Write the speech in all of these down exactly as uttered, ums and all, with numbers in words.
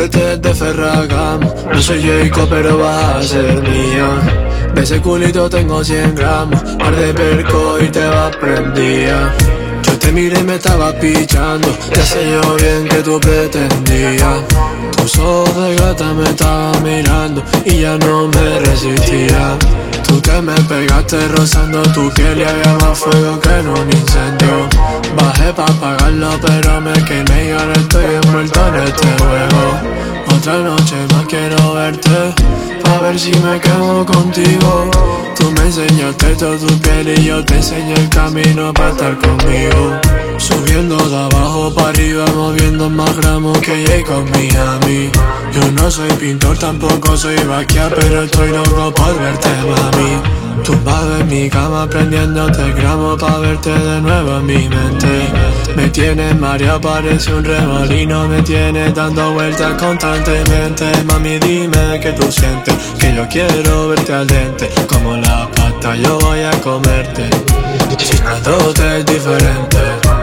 Cúbrete de Ferragamo. No soy Jacob pero vas a ser mía. De ese culito tengo cien gramos. Par de perco y te va prendía. Yo te miré y me estaba pichando. Ya sé yo bien que tú pretendías. Tus ojos de gata me estaban mirando y ya no me resistía. Tú que me pegaste rozando tu piel y había más fuego que en un incendio. Bajé pa' apagarlo pero me quemé y ahora estoy envuelto en este juego. Otra noche más quiero verte, pa' ver si me quedo contigo. Tú me enseñaste toda tu piel y yo te enseñé el camino pa' estar conmigo. Subiendo de abajo para arriba, moviendo más gramos que Jacob Miami. Yo no soy pintor, tampoco soy vaquea, pero estoy loco por verte, mami. Tumbado en mi cama, prendiéndote gramo pa' verte de nuevo en mi mente. Me tienes mareado, parece un remolino, me tienes dando vueltas constantemente. Mami, dime que tú sientes, que yo quiero verte al dente. Como la pasta yo voy a comerte, chinándote es diferente.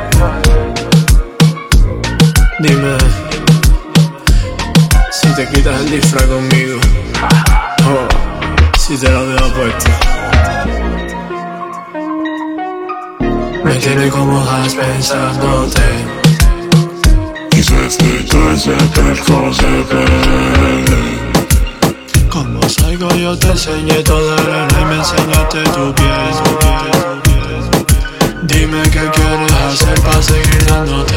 Dime, si te quitas el disfraz conmigo, oh, si te lo dejo puesto. Me tiene como has pensándote. Quizás de todo ese perco se ve. Como salgo yo te enseñé toda la arena y me enseñaste tu piel, tu piel, tu piel. Dime qué quieres hacer pa' seguir dándote